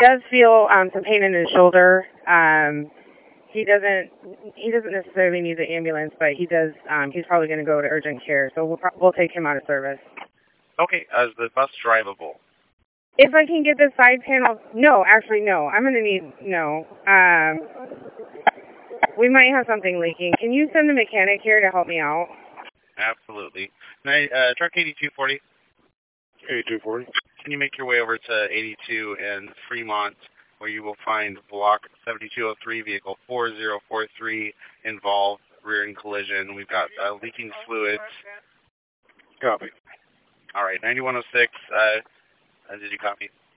does feel some pain in his shoulder. He doesn't necessarily need the ambulance, but he does. He's probably going to go to urgent care, so we'll take him out of service. Okay, is the bus drivable? If I can get the side panel, no, actually no. I'm going to need no. We might have something leaking. Can you send the mechanic here to help me out? Absolutely. Truck 8240. 8240. Can you make your way over to 82 in Fremont, where you will find block 7203, vehicle 4043 involved, rear-end collision. We've got leaking fluids. Copy. All right, 9106. Did you copy?